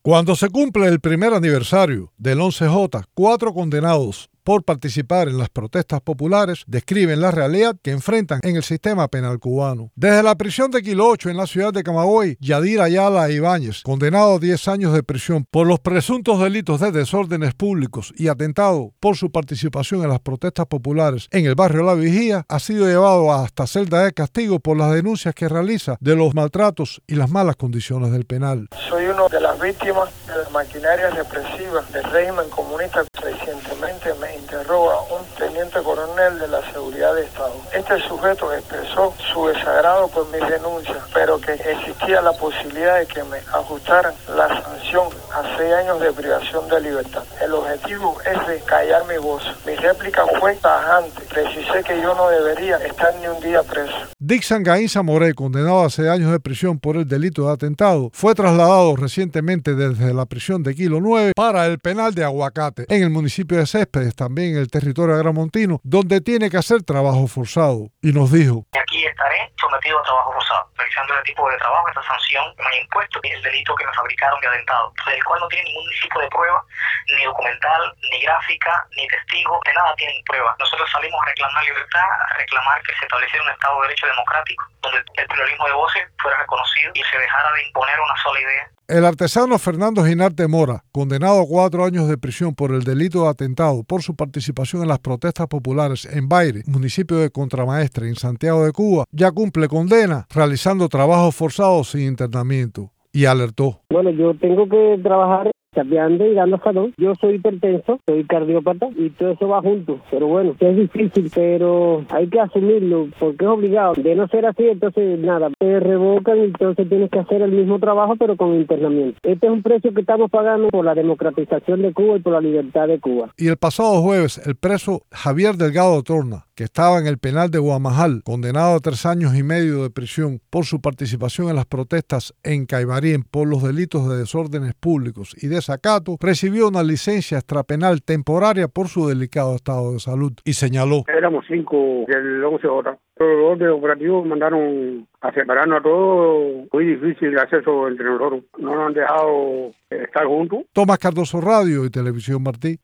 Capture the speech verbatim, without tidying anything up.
Cuando se cumple el primer aniversario del once J, cuatro condenados por participar en las protestas populares describen la realidad que enfrentan en el sistema penal cubano. Desde la prisión de Kilo ocho en la ciudad de Camagüey, Yadir Ayala Ibáñez, condenado a diez años de prisión por los presuntos delitos de desórdenes públicos y atentado por su participación en las protestas populares en el barrio La Vigía, ha sido llevado hasta celda de castigo por las denuncias que realiza de los maltratos y las malas condiciones del penal. Soy uno de las víctimas de la maquinaria represiva del régimen comunista. Recientemente me interroga un teniente coronel de la Seguridad de Estado. Este sujeto expresó su desagrado por mis denuncias, pero que existía la posibilidad de que me ajustaran la sanción a seis años de privación de libertad. El objetivo es de callar mi voz. Mi réplica fue tajante. Precisé que yo no debería estar ni un día preso. Dixon Gainza Moré, condenado a seis años de prisión por el delito de atentado, fue trasladado recientemente desde la prisión de Kilo nueve para el penal de Aguacate, en el municipio de Céspedes, también en el territorio agramontino, donde tiene que hacer trabajo forzado. Y nos dijo: aquí estaré sometido a trabajo forzado, realizando el tipo de trabajo, esta sanción que me han impuesto, y el delito que me fabricaron de atentado, del cual no tiene ningún tipo de prueba, ni documental, ni gráfica, ni testigo, de nada tienen prueba. Nosotros salimos a reclamar libertad, a reclamar que se estableciera un Estado de Derecho democrático, donde el pluralismo de voces fuera reconocido y se dejara de imponer una sola idea. El artesano Fernando Ginarte Mora, condenado a cuatro años de prisión por el delito de atentado por su participación en las protestas populares en Baire, municipio de Contramaestre, en Santiago de Cuba, ya cumple condena realizando trabajos forzados sin internamiento. Y alertó: bueno, yo tengo que trabajar chapeando y dando salud. Yo soy hipertenso, soy cardiópata y todo eso va junto. Pero bueno, es difícil, pero hay que asumirlo porque es obligado. De no ser así, entonces nada, te revocan y entonces tienes que hacer el mismo trabajo pero con internamiento. Este es un precio que estamos pagando por la democratización de Cuba y por la libertad de Cuba. Y el pasado jueves, el preso Javier Delgado Torna, que estaba en el penal de Guamajal, condenado a tres años y medio de prisión por su participación en las protestas en Caibarien por los delitos de desórdenes públicos y desacato, recibió una licencia extrapenal temporaria por su delicado estado de salud y señaló: éramos cinco del once J. Los órdenes operativos mandaron a separarnos a todos. Muy difícil el acceso entre nosotros. No nos han dejado estar juntos. Tomás Cardoso, Radio y Televisión Martí.